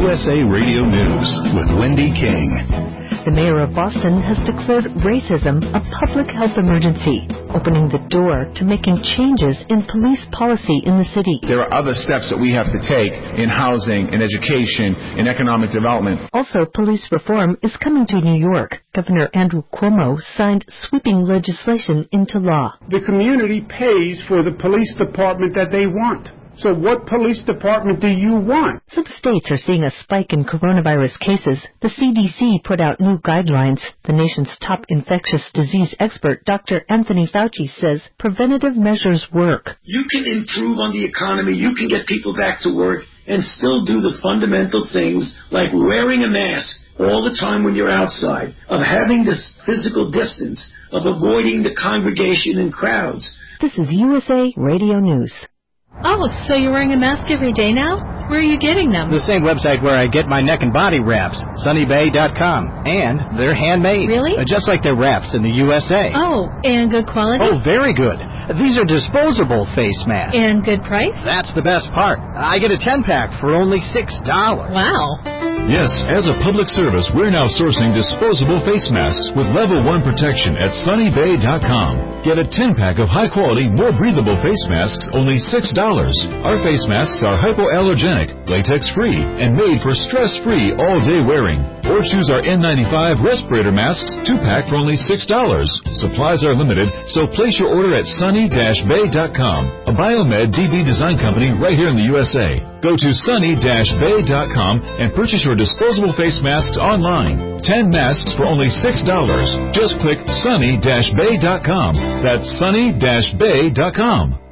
USA Radio News with Wendy King. The mayor of Boston has declared racism a public health emergency, opening the door to making changes in police policy in the city. There are other steps that we have to take in housing, in education, in economic development. Also, police reform is coming to New York. Governor Andrew Cuomo signed sweeping legislation into law. The community pays for the police department that they want. So what police department do you want? Some states are seeing a spike in coronavirus cases. The CDC put out new guidelines. The nation's top infectious disease expert, Dr. Anthony Fauci, says preventative measures work. You can improve on the economy. You can get people back to work and still do the fundamental things like wearing a mask all the time when you're outside, of having this physical distance, of avoiding the congregation and crowds. This is USA Radio News. Oh, so you're wearing a mask every day now? Where are you getting them? The same website where I get my neck and body wraps, sunnybay.com. And they're handmade. Really? Just like their wraps in the USA. Oh, and good quality? Oh, very good. These are disposable face masks. And good price? That's the best part. I get a 10-pack for only $6. Wow. Yes, as a public service, we're now sourcing disposable face masks with level 1 protection at sunnybay.com. Get a 10-pack of high-quality, more breathable face masks, only $6. Our face masks are hypoallergenic, latex-free, and made for stress-free all-day wearing. Or choose our N95 respirator masks, 2-pack for only $6. Supplies are limited, so place your order at sunny-bay.com, a Biomed DB design company right here in the USA. Go to sunny-bay.com and purchase your disposable face masks online. 10 masks for only $6. Just click sunny-bay.com. That's sunny-bay.com.